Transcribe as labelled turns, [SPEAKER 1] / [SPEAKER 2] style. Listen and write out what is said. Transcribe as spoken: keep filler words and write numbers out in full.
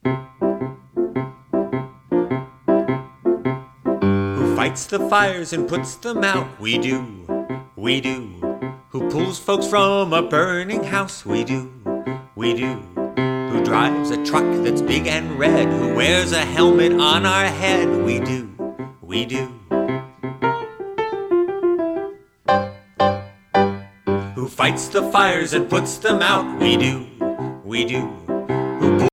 [SPEAKER 1] Who fights the fires and puts them out? We do, we do. Who pulls folks from a burning house? We do, we do. Who drives a truck that's big and red? Who wears a helmet on our head? We do, we do. Who fights the fires and puts them out? We do, we do.